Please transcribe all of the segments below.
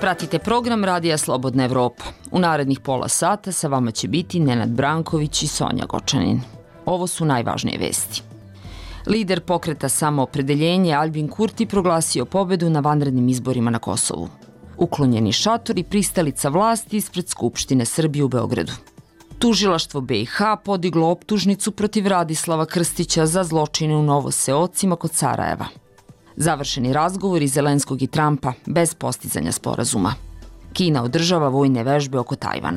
Pratite program Radija Slobodna Evropa. U narednih pola sata sa vama će biti Nenad Branković i Sonja Gočanin. Ovo su najvažnije vesti. Lider pokreta Samoopredeljenje Aljbin Kurti proglasio pobedu na vanrednim izborima na Kosovu. Uklonjeni šator i pristalica vlasti ispred Skupštine Srbije u Beogradu. Tužilaštvo BiH podiglo optužnicu protiv Radislava Krstića za zločine u Novoseocima kod Sarajeva. Završeni razgovori Zelenskog i Trumpa bez postizanja sporazuma. Kina održava vojne vežbe oko Tajvana.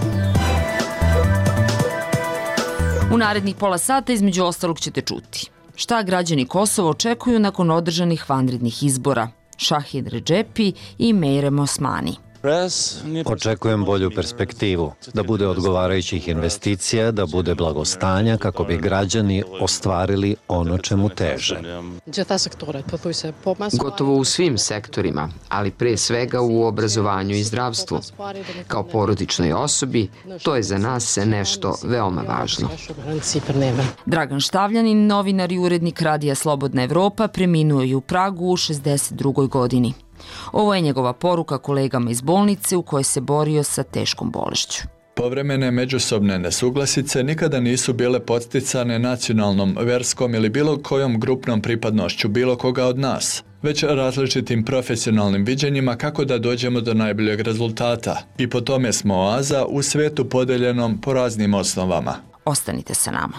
U narednih pola sata između ostalog ćete čuti šta građani Kosova očekuju nakon održanih vanrednih izbora. Šahid Redžepi i Mejrem Osmani. Očekujem bolju perspektivu, da bude odgovarajućih investicija, da bude blagostanja kako bi građani ostvarili ono čemu teže. Gotovo u svim sektorima, ali pre svega u obrazovanju i zdravstvu. Kao porodičnoj osobi, to je za nas nešto veoma važno. Dragan Štavljanin, novinar i urednik Radija Slobodna Evropa, preminuo je u Pragu u 62. godini. Ovo je njegova poruka kolegama iz bolnice u kojoj se borio sa teškom bolešću. Povremene međusobne nesuglasice nikada nisu bile podsticane nacionalnom, verskom ili bilo kojom grupnom pripadnošću bilo koga od nas, već različitim profesionalnim viđenjima kako da dođemo do najboljeg rezultata. I po tome smo oaza u svetu podeljenom po raznim osnovama. Ostanite sa nama.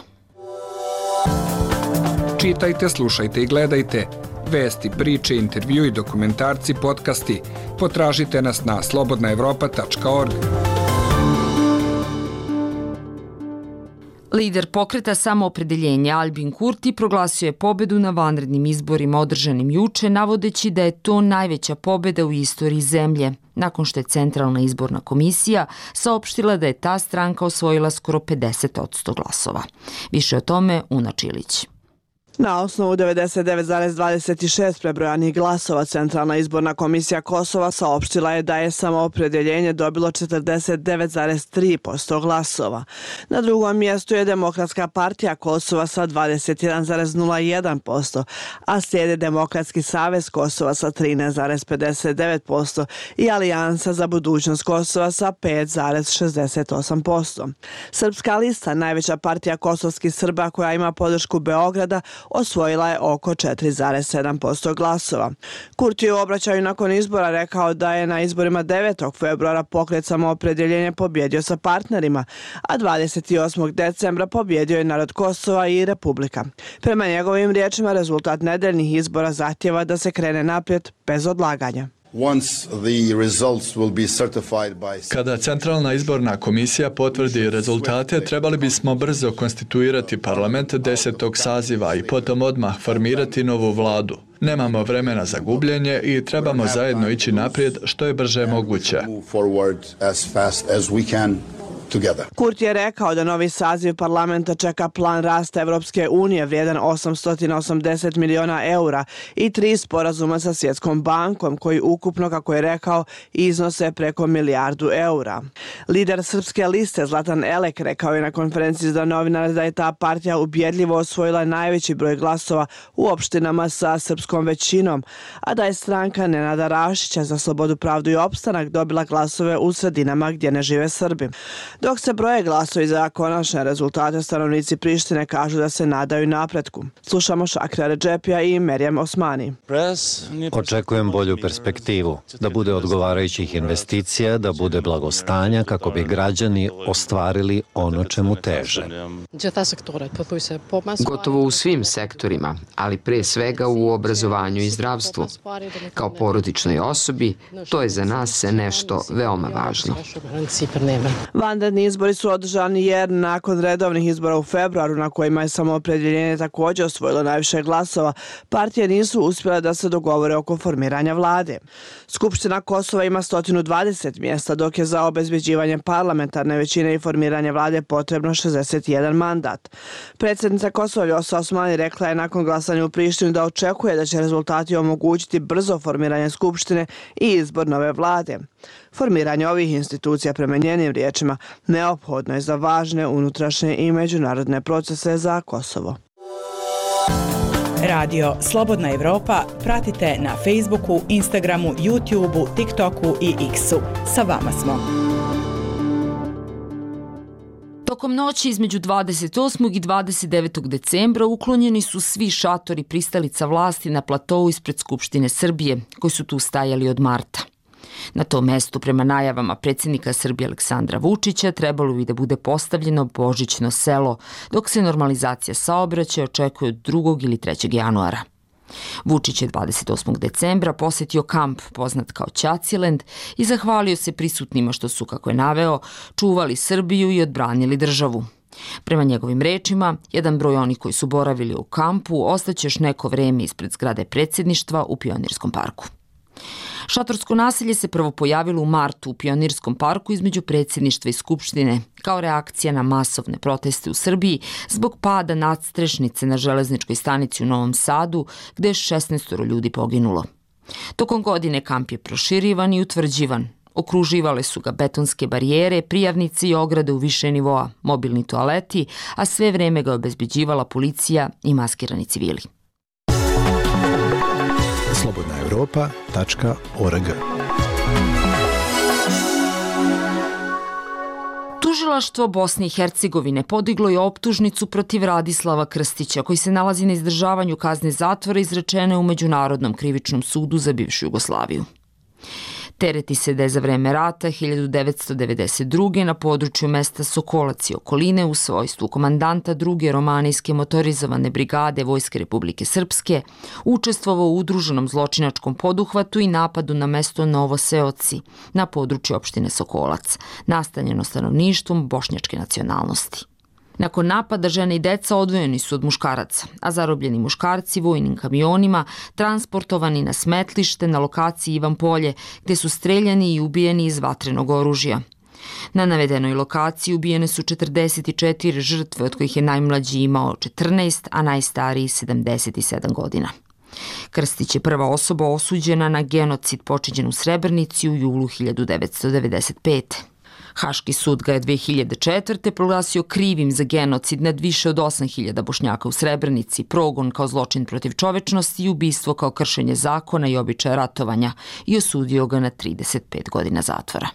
Čitajte, slušajte i gledajte. Vesti, priče, intervju i dokumentarci, podcasti. Potražite nas na slobodnaevropa.org. Lider pokreta Samoopredeljenje Aljbin Kurti proglasio je pobedu na vanrednim izborima održanim juče, navodeći da je to najveća pobeda u istoriji zemlje, nakon što je Centralna izborna komisija saopštila da je ta stranka osvojila skoro 50% glasova. Više o tome Una Čilić. Na osnovu 99,26 prebrojanih glasova, Centralna izborna komisija Kosova saopštila je da je Samoopredeljenje dobilo 49,3% glasova. Na drugom mjestu je Demokratska partija Kosova sa 21,01%, a slijede Demokratski savez Kosova sa 13,59% i Alijansa za budućnost Kosova sa 5,68%. Srpska lista, najveća partija kosovskih Srba koja ima podršku Beograda, osvojila je oko 4,7% glasova. Kurti je u obraćaju nakon izbora rekao da je na izborima 9. februara pokret Samoopredeljenje pobjedio sa partnerima, a 28. decembra pobjedio je narod Kosova i Republika. Prema njegovim riječima, rezultat nedeljnih izbora zahtjeva da se krene naprijed bez odlaganja. Kada Centralna izborna komisija potvrdi rezultate, trebali bismo brzo konstituirati parlament 10. saziva i potom odmah formirati novu vladu. Nemamo vremena za gubljenje i trebamo zajedno ići naprijed što je brže moguće. Kurti je rekao da novi saziv parlamenta čeka plan rasta Evropske unije vrijedan 880 miliona eura i 3 sporazuma sa Svjetskom bankom koji ukupno, kako je rekao, iznose preko milijardu eura. Lider Srpske liste Zlatan Elek rekao je na konferenciji za novinare da je ta partija ubjedljivo osvojila najveći broj glasova u opštinama sa srpskom većinom, a da je stranka Nenada Rašića za slobodu, pravdu i opstanak dobila glasove u sredinama gdje ne žive Srbi. Dok se broje glasovi za konačne rezultate, stanovnici Prištine kažu da se nadaju napretku. Slušamo Šahida Redžepija i Mejrem Osmani. Očekujem bolju perspektivu, da bude odgovarajućih investicija, da bude blagostanja kako bi građani ostvarili ono čemu teže. Gotovo u svim sektorima, ali pre svega u obrazovanju i zdravstvu. Kao porodičnoj osobi, to je za nas nešto veoma važno. Vanredni izbori su održani jer nakon redovnih izbora u februaru, na kojima je Samoopredeljenje također osvojilo najviše glasova, partije nisu uspjele da se dogovore oko formiranja vlade. Skupština Kosova ima 120 mjesta, dok je za obezbeđivanje parlamentarne većine i formiranje vlade potrebno 61 mandat. Predsjednica Kosova Vjosa Osmani rekla je nakon glasanja u Prištini da očekuje da će rezultati omogućiti brzo formiranje Skupštine i izbor nove vlade. Formiranje ovih institucija, prema njenim riječima, neophodno je za važne unutrašnje i međunarodne procese za Kosovo. Radio Slobodna Evropa pratite na Facebooku, Instagramu, YouTubeu, TikToku i X-u. Sa vama smo. Tokom noći između 28. i 29. decembra uklonjeni su svi šatori pristalica vlasti na platou ispred Skupštine Srbije, koji su tu stajali od marta. Na tom mestu, prema najavama predsjednika Srbije Aleksandra Vučića, trebalo bi da bude postavljeno božićno selo, dok se normalizacija saobraćaja očekuje od 2. ili 3. januara. Vučić je 28. decembra posjetio kamp poznat kao Ćaćiland i zahvalio se prisutnima što su, kako je naveo, čuvali Srbiju i odbranili državu. Prema njegovim rečima, jedan broj onih koji su boravili u kampu ostaće još neko vreme ispred zgrade predsjedništva u Pionirskom parku. Šatorsko nasilje se prvo pojavilo u martu u Pionirskom parku između predsjedništva i Skupštine kao reakcija na masovne proteste u Srbiji zbog pada nadstrešnice na železničkoj stanici u Novom Sadu, gde je 16 ljudi poginulo. Tokom godine kamp je proširivan i utvrđivan. Okruživale su ga betonske barijere, prijavnice i ograde u više nivoa, mobilni toaleti, a sve vreme ga obezbeđivala policija i maskirani civili. slobodnaevropa.org. Tužilaštvo Bosne i Hercegovine podiglo je optužnicu protiv Radislava Krstića, koji se nalazi na izdržavanju kazne zatvora izrečene u Međunarodnom krivičnom sudu za bivšu Jugoslaviju. Tereti se da je za vreme rata 1992. na području mesta Sokolac i okoline u svojstvu komandanta 2. romanijske motorizovane brigade Vojske Republike Srpske učestvovao u udruženom zločinačkom poduhvatu i napadu na mesto Novoseoci na području opštine Sokolac, nastanjeno stanovništvom bošnjačke nacionalnosti. Nakon napada žene i deca odvojeni su od muškaraca, a zarobljeni muškarci vojnim kamionima transportovani na smetlište na lokaciji Ivan Polje, gde su streljani i ubijeni iz vatrenog oružja. Na navedenoj lokaciji ubijene su 44 žrtve, od kojih je najmlađi imao 14, a najstariji 77 godina. Krstić je prva osoba osuđena na genocid počinjen u Srebrenici u julu 1995. Haški sud ga je 2004. proglasio krivim za genocid nad više od 8.000 Bošnjaka u Srebrenici, progon kao zločin protiv čovečnosti i ubistvo kao kršenje zakona i običaja ratovanja i osudio ga na 35 godina zatvora.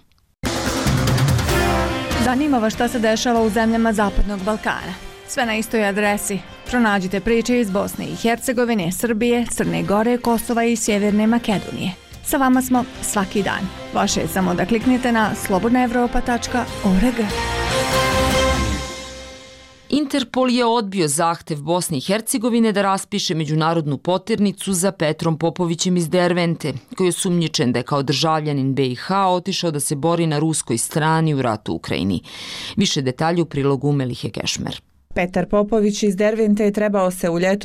Zanima vas šta se dešava u zemljama Zapadnog Balkana? Sve na istoj adresi. Pronađite priče iz Bosne i Hercegovine, Srbije, Crne Gore, Kosova i Sjeverne Makedonije. Sa vama smo svaki dan. Vaše je samo da kliknete na slobodnaevropa.org. Interpol je odbio zahtev Bosne i Hercegovine da raspiše međunarodnu poternicu za Petrom Popovićem iz Dervente, koji je osumnjičen da je kao državljanin BiH otišao da se bori na ruskoj strani u ratu u Ukrajini. Više detalja u prilogu Melihe Kešmer. Petar Popović iz Dervente je trebao se u ljeto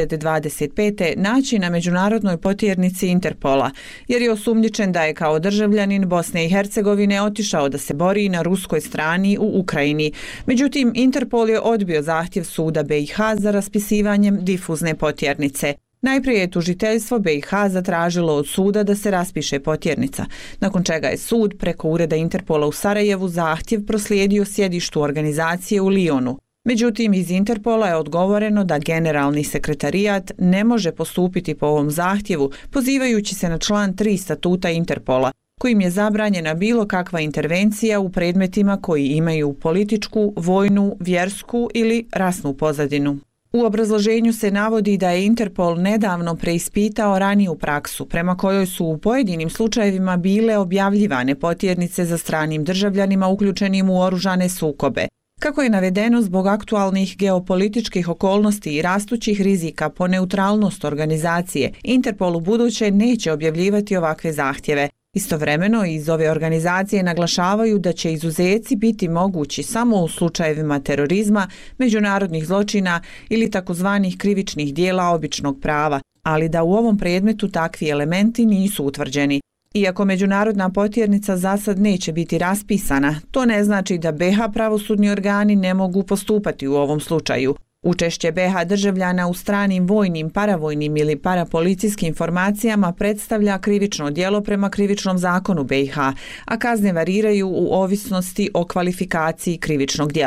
2025. naći na međunarodnoj potjernici Interpola, jer je osumnjičen da je kao državljanin Bosne i Hercegovine otišao da se bori na ruskoj strani u Ukrajini. Međutim, Interpol je odbio zahtjev suda BiH za raspisivanjem difuzne potjernice. Najprije je tužiteljstvo BiH zatražilo od suda da se raspiše potjernica, nakon čega je sud preko ureda Interpola u Sarajevu zahtjev proslijedio sjedištu organizacije u Lionu. Međutim, iz Interpola je odgovoreno da generalni sekretarijat ne može postupiti po ovom zahtjevu, pozivajući se na član 3 statuta Interpola, kojim je zabranjena bilo kakva intervencija u predmetima koji imaju političku, vojnu, vjersku ili rasnu pozadinu. U obrazloženju se navodi da je Interpol nedavno preispitao raniju praksu, prema kojoj su u pojedinim slučajevima bile objavljivane potjernice za stranim državljanima uključenim u oružane sukobe. Kako je navedeno, zbog aktualnih geopolitičkih okolnosti i rastućih rizika po neutralnost organizacije, Interpol u buduće neće objavljivati ovakve zahtjeve. Istovremeno, iz ove organizacije naglašavaju da će izuzeci biti mogući samo u slučajevima terorizma, međunarodnih zločina ili takozvanih krivičnih dijela običnog prava, ali da u ovom predmetu takvi elementi nisu utvrđeni. Iako međunarodna potjernica za sad neće biti raspisana, to ne znači da BiH pravosudni organi ne mogu postupati u ovom slučaju. Učešće BiH državljana u stranim vojnim, paravojnim ili parapolicijskim formacijama predstavlja krivično djelo prema krivičnom zakonu BiH, a kazne variraju u ovisnosti o kvalifikaciji krivičnog djela.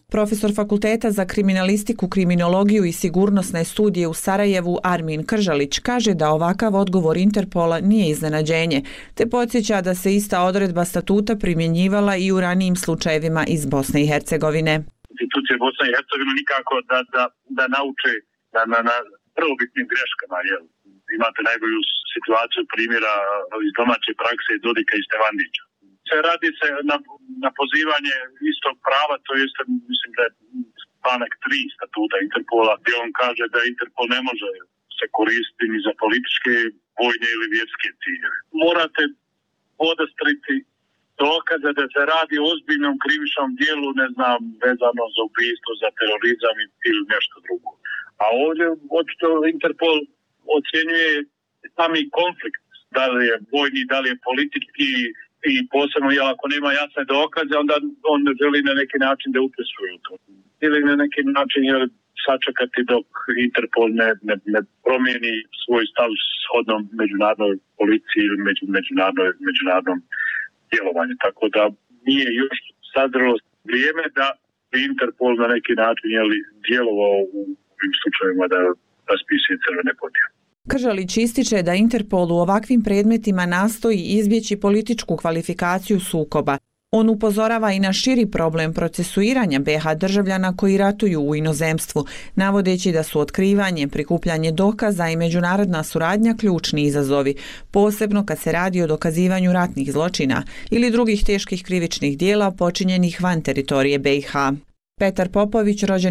Profesor Fakulteta za kriminalistiku, kriminologiju i sigurnosne studije u Sarajevu Armin Kržalić kaže da ovakav odgovor Interpola nije iznenađenje, te podsjeća da se ista odredba statuta primjenjivala i u ranijim slučajevima iz Bosne i Hercegovine. Institucije Bosne i Hercegovine nikako da nauče na prvobitnim greškama. Imate najbolju situaciju primjera iz domaće prakse Dodika i Stevandića. Radi se na pozivanje istog prava, to jeste, mislim da je članak 3 statuta Interpola, gdje on kaže da Interpol ne može se koristiti ni za političke, vojne ili vjerske ciljeve. Morate podastriti dokaze da se radi o ozbiljnom krivičnom dijelu, ne znam, vezano za ubistvo, za terorizam ili nešto drugo. A ovdje očito Interpol ocjenjuje sami konflikt, da li je vojni, da li je politički, i posebno, jel ako nema jasne dokaze, onda on želi na neki način da učestvuje u to. Ili na neki način sačekati dok Interpol ne promijeni svoj stav shodnom međunarodnoj policiji ili međunarodnom djelovanju. Tako da nije još sadrilo vrijeme da bi Interpol na neki način djelovao u ovim slučajevima da raspisuje crvene podjele. Kržalić ističe da Interpol u ovakvim predmetima nastoji izbjeći političku kvalifikaciju sukoba. On upozorava i na širi problem procesuiranja BiH državljana koji ratuju u inozemstvu, navodeći da su otkrivanje, prikupljanje dokaza i međunarodna suradnja ključni izazovi, posebno kad se radi o dokazivanju ratnih zločina ili drugih teških krivičnih dijela počinjenih van teritorije BiH. Petar Popović, rođen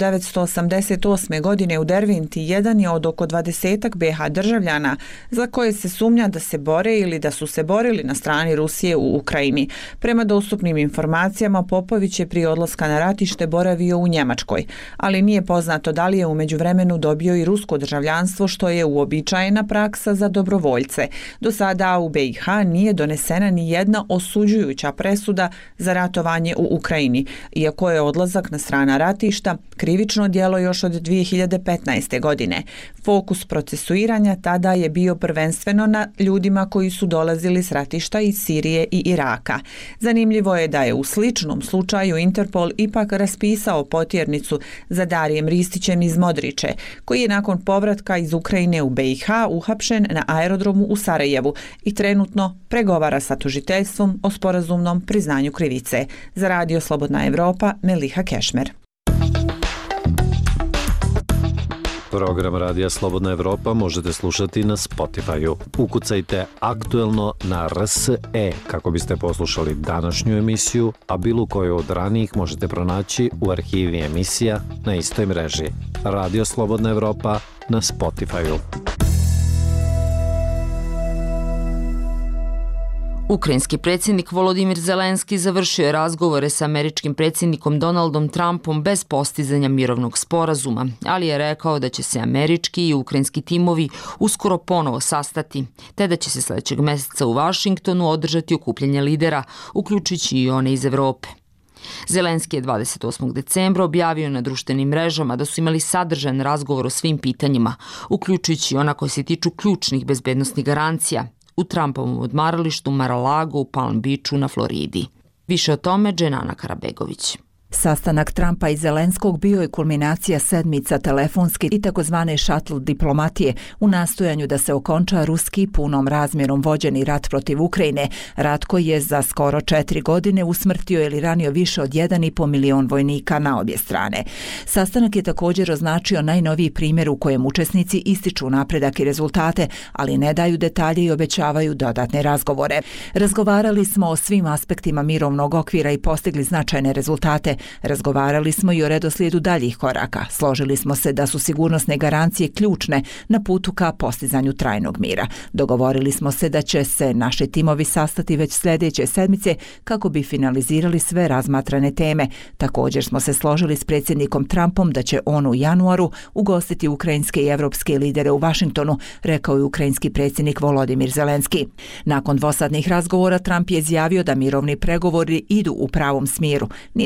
1988. godine u Derventi, jedan je od oko 20-ak BiH državljana za koje se sumnja da se bore ili da su se borili na strani Rusije u Ukrajini. Prema dostupnim informacijama, Popović je prije odlaska na ratište boravio u Njemačkoj, ali nije poznato da li je u međuvremenu dobio i rusko državljanstvo, što je uobičajena praksa za dobrovoljce. Do sada u BiH nije donesena ni jedna osuđujuća presuda za ratovanje u Ukrajini, iako je odlazak na strana ratišta krivično djelo još od 2015. godine. Fokus procesuiranja tada je bio prvenstveno na ljudima koji su dolazili s ratišta iz Sirije i Iraka. Zanimljivo je da je u sličnom slučaju Interpol ipak raspisao potjernicu za Darijem Ristićem iz Modriče, koji je nakon povratka iz Ukrajine u BiH uhapšen na aerodromu u Sarajevu i trenutno pregovara sa tužiteljstvom o sporazumnom priznanju krivice. Za Radio Slobodna Evropa, Meliha Kešmer. Program Radija Slobodna Evropa možete slušati na Spotify-u. Ukucajte aktuelno na RSE kako biste poslušali današnju emisiju, a bilo koju od ranijih možete pronaći u arhivi emisija na istoj mreži. Radio Slobodna Evropa na Spotify-u. Ukrajinski predsjednik Volodimir Zelenski završio je razgovore sa američkim predsjednikom Donaldom Trumpom bez postizanja mirovnog sporazuma, ali je rekao da će se američki i ukrajinski timovi uskoro ponovo sastati, te da će se sljedećeg mjeseca u Vašingtonu održati okupljanje lidera, uključujući i one iz Evrope. Zelenski je 28. decembra objavio na društvenim mrežama da su imali sadržajan razgovor o svim pitanjima, uključujući ona koji se tiču ključnih bezbednosnih garancija, u Trumpovom odmaralištu Mar-a-Lago u Palm Beachu na Floridi. Više o tome Dženana Karabegović. Sastanak Trumpa i Zelenskog bio je kulminacija sedmica telefonske i takozvane šatl diplomatije u nastojanju da se okonča ruski punom razmjerom vođeni rat protiv Ukrajine, rat koji je za skoro 4 godine usmrtio ili ranio više od 1,5 milion vojnika na obje strane. Sastanak je također označio najnoviji primjer u kojem učesnici ističu napredak i rezultate, ali ne daju detalje i obećavaju dodatne razgovore. Razgovarali smo o svim aspektima mirovnog okvira i postigli značajne rezultate. Razgovarali smo i o redoslijedu daljih koraka. Složili smo se da su sigurnosne garancije ključne na putu ka postizanju trajnog mira. Dogovorili smo se da će se naši timovi sastati već sljedeće sedmice kako bi finalizirali sve razmatrane teme. Također smo se složili s predsjednikom Trumpom da će on u januaru ugostiti ukrajinske i evropske lidere u Vašingtonu, rekao je ukrajinski predsjednik Volodimir Zelenski. Nakon dvosadnih razgovora Trump je izjavio da mirovni pregovori idu u pravom smjeru. Nije spomenuo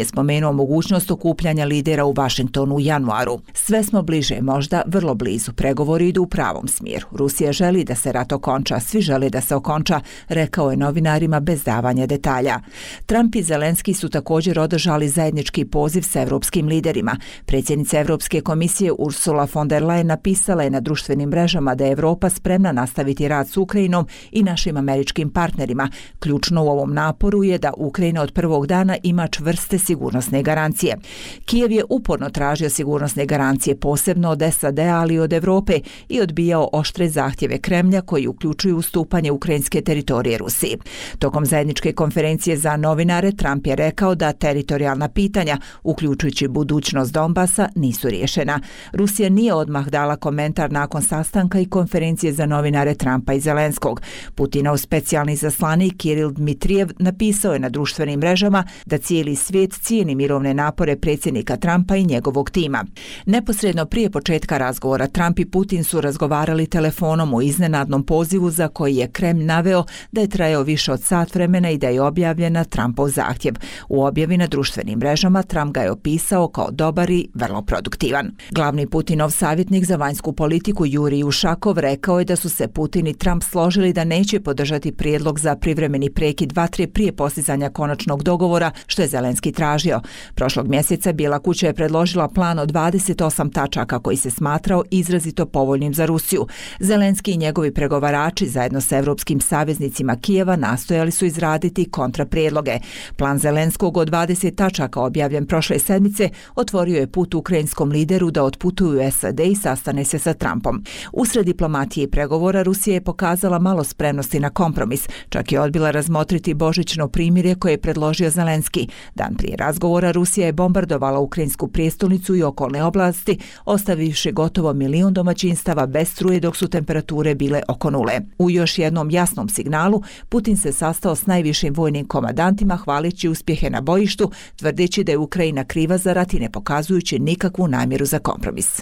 pomenuo mogućnost okupljanja lidera u Vašingtonu u januaru. Sve smo bliže, možda vrlo blizu. Pregovori idu u pravom smjeru. Rusija želi da se rat okonča, svi žele da se okonča, rekao je novinarima bez davanja detalja. Trump i Zelenski su također održali zajednički poziv sa evropskim liderima. Predsjednica Evropske komisije Ursula von der Leyen napisala je na društvenim mrežama da je Evropa spremna nastaviti rad s Ukrajinom i našim američkim partnerima. Ključno u ovom naporu je da Ukrajina od prvog dana ima čvrste sigurnosne garancije. Kijev je uporno tražio sigurnosne garancije, posebno od SAD-a, ali i od Evrope, i odbijao oštre zahtjeve Kremlja koji uključuju ustupanje ukrajinske teritorije Rusiji. Tokom zajedničke konferencije za novinare Trump je rekao da teritorijalna pitanja, uključujući budućnost Donbasa, nisu riješena. Rusija nije odmah dala komentar nakon sastanka i konferencije za novinare Trumpa i Zelenskog. Putinov specijalni zaslanik Kiril Dmitrijev napisao je na društvenim mrežama da cijeli svijet cijeni mirovne napore predsjednika Trumpa i njegovog tima. Neposredno prije početka razgovora Trump i Putin su razgovarali telefonom u iznenadnom pozivu za koji je Kremlj naveo da je trajao više od sat vremena i da je objavljena Trumpov zahtjev. U objavi na društvenim mrežama Trump ga je opisao kao dobar i vrlo produktivan. Glavni Putinov savjetnik za vanjsku politiku Jurij Ušakov rekao je da su se Putin i Trump složili da neće podržati prijedlog za privremeni prekid vatre prije postizanja konačnog dogovora, što je Zelenski tražio. Prošlog mjeseca Bijela kuća je predložila plan od 28 tačaka koji se smatrao izrazito povoljnim za Rusiju. Zelenski i njegovi pregovarači zajedno sa evropskim saveznicima Kijeva nastojali su izraditi kontraprijedloge. Plan Zelenskog od 20 tačaka objavljen prošle sedmice otvorio je put ukrajinskom lideru da otputuju u SAD i sastane se sa Trumpom. Usred diplomatije i pregovora Rusija je pokazala malo spremnosti na kompromis, čak je odbila razmotriti božićno primirje koje je predložio Zelenski. Dan prije razgovora Rusija je bombardovala ukrajinsku prijestolnicu i okolne oblasti, ostavivši gotovo 1 milion domaćinstava bez struje dok su temperature bile oko nule. U još jednom jasnom signalu Putin se sastao s najvišim vojnim komandantima hvaleći uspjehe na bojištu, tvrdeći da je Ukrajina kriva za rat i ne pokazujući nikakvu namjeru za kompromis.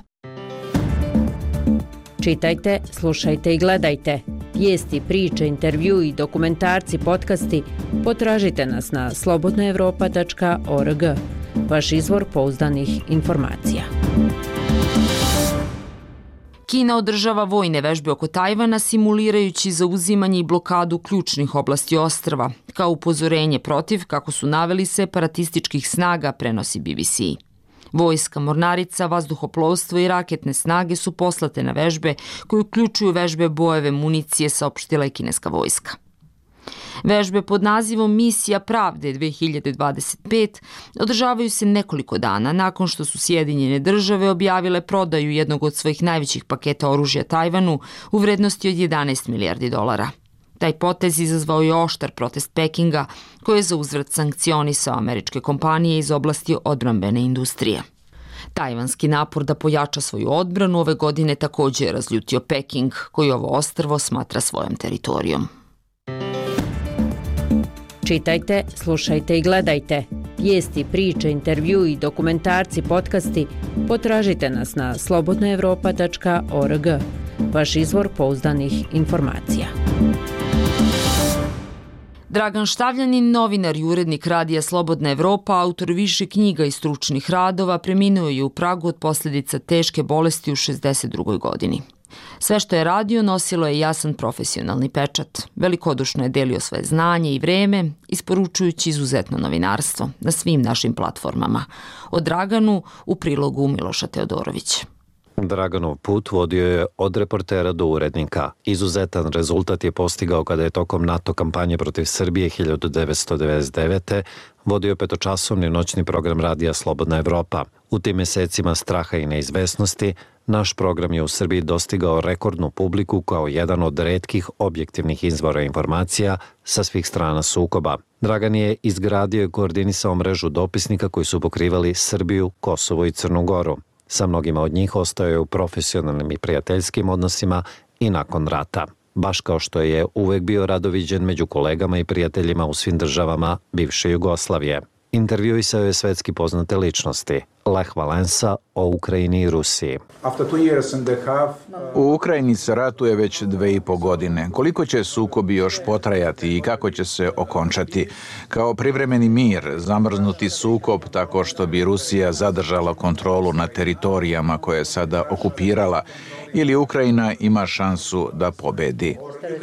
Čitajte, slušajte i gledajte. Vijesti, priče, intervju i dokumentarci, podcasti potražite nas na slobodnaevropa.org. Vaš izvor pouzdanih informacija. Kina održava vojne vežbe oko Tajvana simulirajući zauzimanje i blokadu ključnih oblasti ostrva, kao upozorenje protiv, kako su naveli, separatističkih snaga, prenosi BBC. Vojska, mornarica, vazduhoplovstvo i raketne snage su poslate na vežbe koje uključuju vežbe bojeve municije, saopštila je kineska vojska. Vežbe pod nazivom Misija pravde 2025 održavaju se nekoliko dana nakon što su Sjedinjene države objavile prodaju jednog od svojih najvećih paketa oružja Tajvanu u vrednosti od 11 milijardi dolara. Taj potez izazvao je oštar protest Pekinga, koji je za uzvrat sankcionisao američke kompanije iz oblasti odbrambene industrije. Tajvanski napor da pojača svoju odbranu ove godine također je razljutio Peking, koji ovo ostrvo smatra svojom teritorijom. Čitajte, slušajte i gledajte. Vijesti, priče, intervju i dokumentarci, podcasti potražite nas na slobodnaevropa.org. Vaš izvor pouzdanih informacija. Dragan Štavljanin, novinar i urednik radija Slobodna Evropa, autor više knjiga i stručnih radova, preminuo je u Pragu od posljedica teške bolesti u 62. godini. Sve što je radio nosilo je jasan profesionalni pečat. Velikodušno je delio svoje znanje i vreme, isporučujući izuzetno novinarstvo na svim našim platformama. O Draganu u prilogu Miloša Teodorovića. Draganov put vodio je od reportera do urednika. Izuzetan rezultat je postigao kada je tokom NATO kampanje protiv Srbije 1999. vodio petočasovni noćni program radija Slobodna Evropa. U tim mesecima straha i neizvesnosti, naš program je u Srbiji dostigao rekordnu publiku kao jedan od retkih objektivnih izvora informacija sa svih strana sukoba. Dragan je izgradio i koordinisao mrežu dopisnika koji su pokrivali Srbiju, Kosovo i Crnu Goru. Sa mnogima od njih ostao je u profesionalnim i prijateljskim odnosima i nakon rata. Baš kao što je uvek bio radoviđen među kolegama i prijateljima u svim državama bivše Jugoslavije. Intervjuisao je svetski poznate ličnosti, Lech Valensa o Ukrajini i Rusiji. U Ukrajini se ratuje već 2,5 godine. Koliko će sukobi još potrajati i kako će se okončati? Kao privremeni mir, zamrznuti sukob tako što bi Rusija zadržala kontrolu na teritorijama koje je sada okupirala, ili Ukrajina ima šansu da pobedi?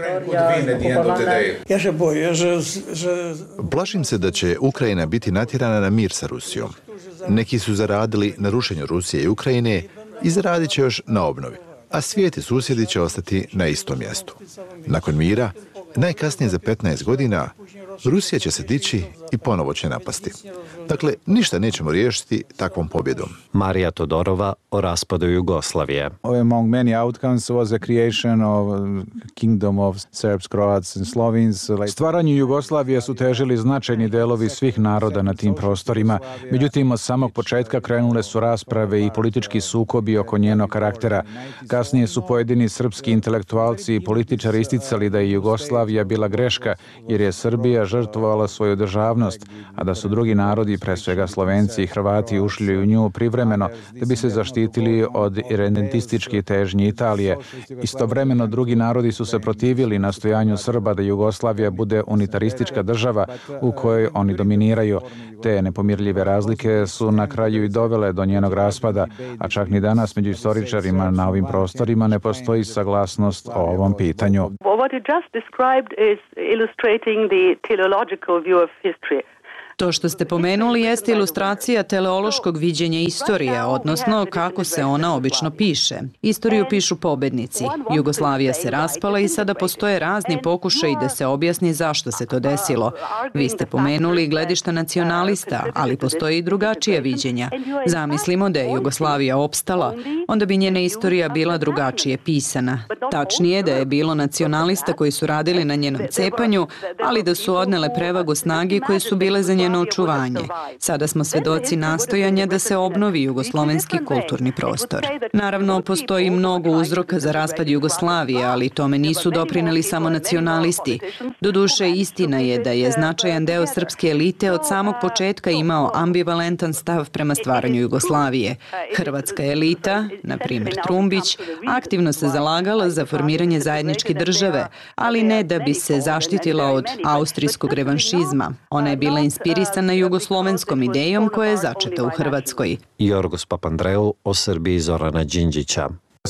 Plašim se da će Ukrajina biti natjerana na mir sa Rusijom. Neki su zaradili na rušenju Rusije i Ukrajine i zaradit će još na obnovi, a svijet i susjedi će ostati na istom mjestu. Nakon mira, najkasnije za 15 godina, Rusija će se dići i ponovo će napasti. Dakle, ništa nećemo riješiti takvom pobjedom. Marija Todorova o raspadu Jugoslavije. Among many outcomes was the creation of Kingdom of Serbs, Croats and Slovenes. Stvaranju Jugoslavije su težili značajni delovi svih naroda na tim prostorima. Međutim, od samog početka krenule su rasprave i politički sukobi oko njenog karaktera. Kasnije su pojedini srpski intelektualci i političari isticali da je Jugoslavija bila greška, jer je Srbija žrtvovala svoju državnost, a da su drugi narodi, pre svega Slovenci i Hrvati, ušli u nju privremeno da bi se zaštitili od irredentističkih težnji Italije. Istovremeno drugi narodi su se protivili nastojanju Srba da Jugoslavija bude unitaristička država u kojoj oni dominiraju. Te nepomirljive razlike su na kraju i dovele do njenog raspada, a čak ni danas među istoričarima na ovim prostorima ne postoji saglasnost o ovom pitanju. What you just described is illustrating the teleological view of history. To što ste pomenuli jeste ilustracija teleološkog viđenja istorije, odnosno kako se ona obično piše. Istoriju pišu pobednici. Jugoslavija se raspala i sada postoje razni pokušaji da se objasni zašto se to desilo. Vi ste pomenuli gledišta nacionalista, ali postoji i drugačije viđenja. Zamislimo da je Jugoslavija opstala, onda bi njena istorija bila drugačije pisana. Tačnije da je bilo nacionalista koji su radili na njenom cepanju, ali da su odnele prevagu snage koje su bile za njeno očuvanje. Sada smo svedoci nastojanja da se obnovi jugoslovenski kulturni prostor. Naravno, postoji mnogo uzroka za raspad Jugoslavije, ali tome nisu doprineli samo nacionalisti. Doduše, istina je da je značajan deo srpske elite od samog početka imao ambivalentan stav prema stvaranju Jugoslavije. Hrvatska elita, na primjer Trumbić, aktivno se zalagala za formiranje zajedničke države, ali ne da bi se zaštitila od austrijskog revanšizma. Ona je bila inspirisana jugoslovenskom idejom koja je začeta u Hrvatskoj. Jorgos Papandreou o Srbiji Zorana Đinđića.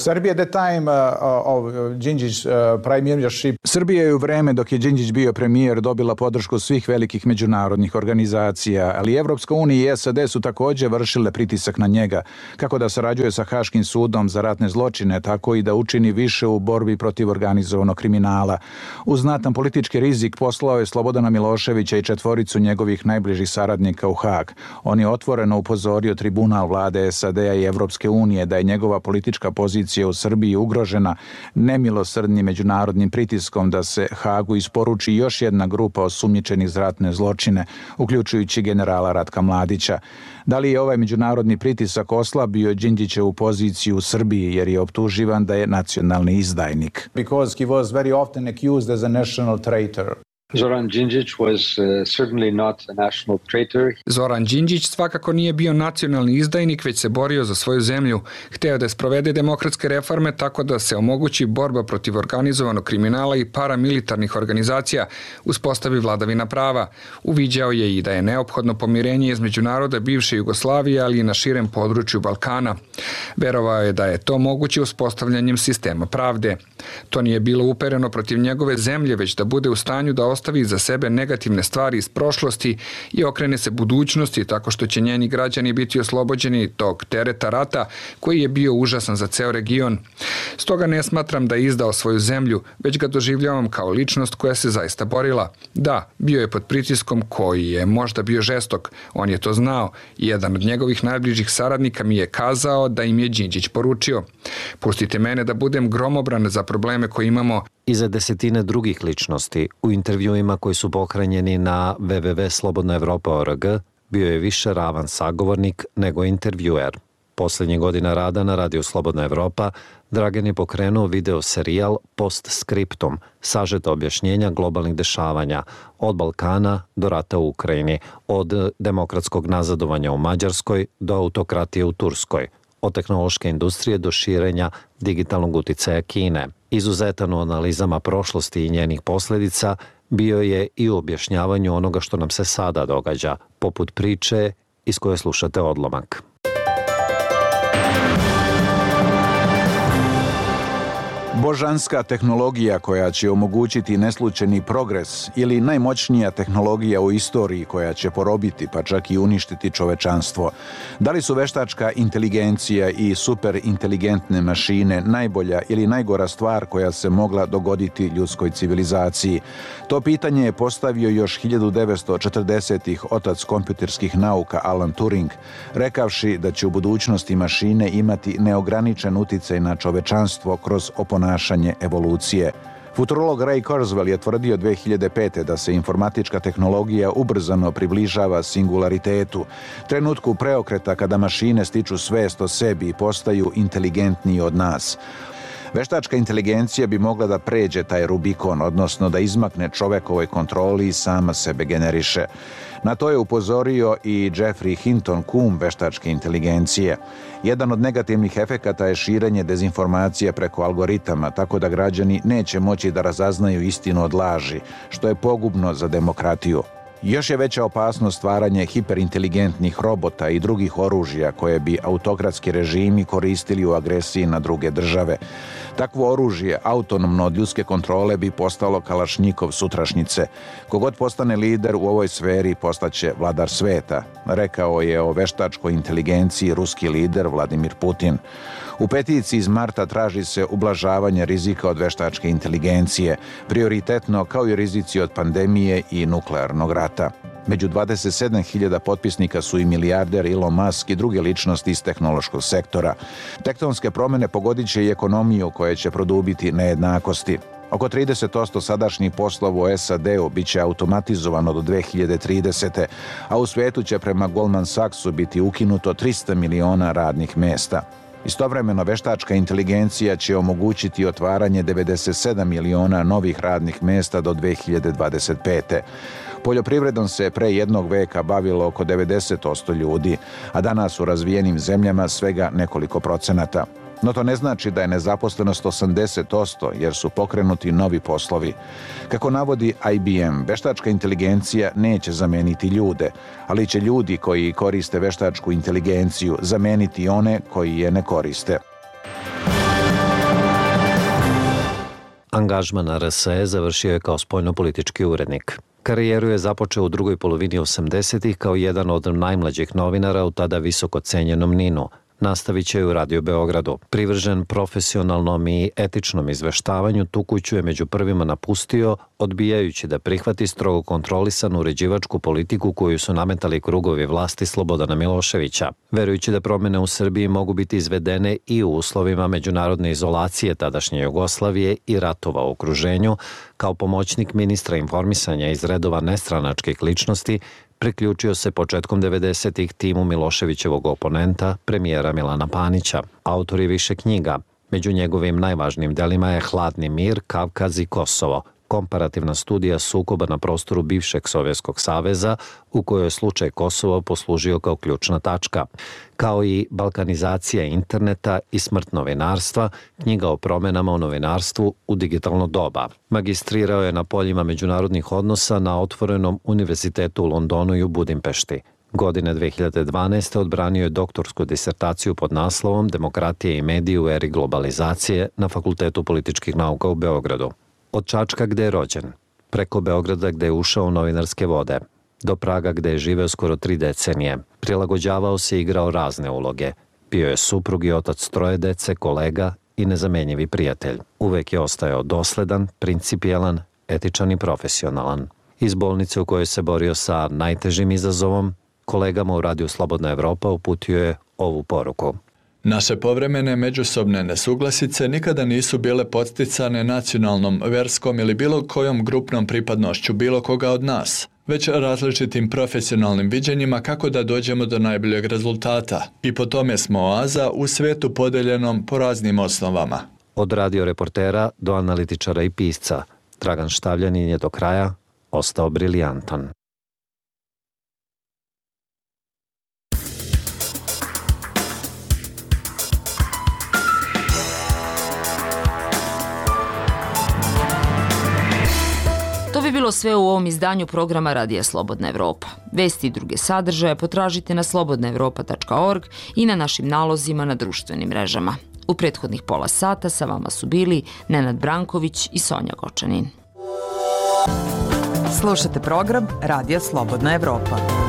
Srbija je u vreme dok je Đinđić bio premijer dobila podršku svih velikih međunarodnih organizacija, ali Evropska unija i SAD su također vršile pritisak na njega, kako da sarađuje sa Haškim sudom za ratne zločine, tako i da učini više u borbi protiv organizovanog kriminala. Uz znatan politički rizik poslao je Slobodana Miloševića i četvoricu njegovih najbližih saradnika u Hag. On je otvoreno upozorio tribunal vlade SAD-a i Evropske unije da je njegova politička pozicija u Srbiji ugrožena nemilosrdnim međunarodnim pritiskom da se Hagu isporuči još jedna grupa osumnjičenih za ratne zločine, uključujući generala Ratka Mladića. Da li je ovaj međunarodni pritisak oslabio Đinđićevu poziciju u Srbiji jer je optuživan da je nacionalni izdajnik? Because he was very often accused as a national traitor. Zoran Đinđić was certainly not a national traitor. Zoran Đinđić svakako nije bio nacionalni izdajnik, već se borio za svoju zemlju. Hteo da sprovede demokratske reforme tako da se omogući borba protiv organizovanog kriminala i paramilitarnih organizacija, uspostavi vladavina prava. Uviđao je i da je neophodno pomirenje između naroda bivše Jugoslavije, ali i na širem području Balkana. Verovao je da je to moguće uspostavljanjem sistema pravde. To nije bilo upereno protiv njegove zemlje, već da bude u stanju da ostavi za sebe negativne stvari iz prošlosti i okrene se budućnosti tako što će njeni građani biti oslobođeni tog tereta rata koji je bio užasan za ceo region. Stoga ne smatram da je izdao svoju zemlju, već ga doživljavam kao ličnost koja se zaista borila. Da, bio je pod pritiskom koji je možda bio žestok, on je to znao i jedan od njegovih najbližih saradnika mi je kazao da im je Đinđić poručio: pustite mene da budem gromobran za probleme koje imamo. I za desetine drugih ličnosti u intervjuima koji su pohranjeni na www.slobodnaevropa.org bio je više ravan sagovornik nego intervjuer. Poslednjih godina rada na Radiju Slobodna Evropa Dragan je pokrenuo video serijal Postscriptum, sažeta objašnjenja globalnih dešavanja od Balkana do rata u Ukrajini, od demokratskog nazadovanja u Mađarskoj do autokratije u Turskoj, od tehnološke industrije do širenja digitalnog uticaja Kine. Izuzetan u analizama prošlosti i njenih posledica bio je i u objašnjavanju onoga što nam se sada događa, poput priče iz koje slušate odlomak. Božanska tehnologija koja će omogućiti neslučajni progres ili najmoćnija tehnologija u istoriji koja će porobiti pa čak i uništiti čovečanstvo. Da li su veštačka inteligencija i superinteligentne mašine najbolja ili najgora stvar koja se mogla dogoditi ljudskoj civilizaciji? To pitanje je postavio još 1940-ih otac kompjuterskih nauka Alan Turing, rekavši da će u budućnosti mašine imati neograničen uticaj na čovečanstvo kroz oponašanje evolucije. Futurolog Ray Kurzweil je tvrdio 2005. da se informatička tehnologija ubrzano približava singularitetu, trenutku preokreta kada mašine stiču svest o sebi i postaju inteligentniji od nas. Veštačka inteligencija bi mogla da pređe taj Rubikon, odnosno da izmakne čovekovoj kontroli i sama sebe generiše. Na to je upozorio i Jeffrey Hinton, kum veštačke inteligencije. Jedan od negativnih efekata je širenje dezinformacija preko algoritama, tako da građani neće moći da razaznaju istinu od laži, što je pogubno za demokratiju. Još je veća opasnost stvaranje hiperinteligentnih robota i drugih oružja koje bi autokratski režimi koristili u agresiji na druge države. Takvo oružje, autonomno od ljudske kontrole, bi postalo kalašnjikov sutrašnjice. Kogod postane lider u ovoj sferi postaće vladar sveta, rekao je o veštačkoj inteligenciji ruski lider Vladimir Putin. U peticiji iz marta traži se ublažavanje rizika od veštačke inteligencije, prioritetno kao i rizici od pandemije i nuklearnog rata. Među 27.000 potpisnika su i milijarder Elon Musk i druge ličnosti iz tehnološkog sektora. Tektonske promjene pogodit će i ekonomiju koje će produbiti nejednakosti. Oko 30% sadašnjih poslova u SAD-u bit će automatizovano do 2030. a u svijetu će prema Goldman Sachsu biti ukinuto 300 miliona radnih mesta. Istovremeno, veštačka inteligencija će omogućiti otvaranje 97 miliona novih radnih mesta do 2025. Poljoprivredom se pre jednog veka bavilo oko 90% ljudi, a danas u razvijenim zemljama svega nekoliko procenata. No to ne znači da je nezaposlenost 80%, jer su pokrenuti novi poslovi. Kako navodi IBM, veštačka inteligencija neće zameniti ljude, ali će ljudi koji koriste veštačku inteligenciju zameniti one koji je ne koriste. Angažman na RSE završio je kao spoljnopolitički urednik. Karijeru je započeo u drugoj polovini 80-ih kao jedan od najmlađih novinara u tada visoko cenjenom NIN-u. Nastavit će u Radio Beogradu. Privržen profesionalnom i etičnom izveštavanju, tu kuću je među prvima napustio, odbijajući da prihvati strogo kontrolisanu uređivačku politiku koju su nametali krugovi vlasti Slobodana Miloševića. Verujući da promjene u Srbiji mogu biti izvedene i u uslovima međunarodne izolacije tadašnje Jugoslavije i ratova u okruženju, kao pomoćnik ministra informisanja iz redova nestranačkih ličnosti, priključio se početkom 90-ih timu Miloševićevog oponenta, premijera Milana Panića. Autor je više knjiga. Među njegovim najvažnijim delima je Hladni mir, Kavkaz i Kosovo, komparativna studija sukoba na prostoru bivšeg Sovjetskog saveza, u kojoj je slučaj Kosovo poslužio kao ključna tačka, kao i Balkanizacija interneta i smrt novinarstva, knjiga o promenama u novinarstvu u digitalno doba. Magistrirao je na poljima međunarodnih odnosa na Otvorenom univerzitetu u Londonu i u Budimpešti. Godine 2012. odbranio je doktorsku disertaciju pod naslovom Demokratija i mediji u eri globalizacije na Fakultetu političkih nauka u Beogradu. Od Čačka gde je rođen, preko Beograda gde je ušao u novinarske vode, do Praga gde je živeo skoro 3 decenije. Prilagođavao se i igrao razne uloge. Bio je suprug i otac 3 dece, kolega i nezamenjivi prijatelj. Uvek je ostajao dosledan, principijelan, etičan i profesionalan. Iz bolnice u kojoj se borio sa najtežim izazovom, kolegama u Radiju Slobodna Evropa uputio je ovu poruku. Naše povremene međusobne nesuglasice nikada nisu bile podsticane nacionalnom, verskom ili bilo kojom grupnom pripadnošću bilo koga od nas, već različitim profesionalnim viđenjima kako da dođemo do najboljeg rezultata. I po tome smo oaza u svetu podeljenom po raznim osnovama. Od radio reportera do analitičara i pisca, Dragan Štavljanin je do kraja ostao briljantan. To bi bilo sve u ovom izdanju programa Radija Slobodna Evropa. Vesti i druge sadržaje potražite na slobodnaevropa.org i na našim nalozima na društvenim mrežama. U prethodnih pola sata sa vama su bili Nenad Branković i Sonja Gočanin. Slušate program Radija Slobodna Evropa.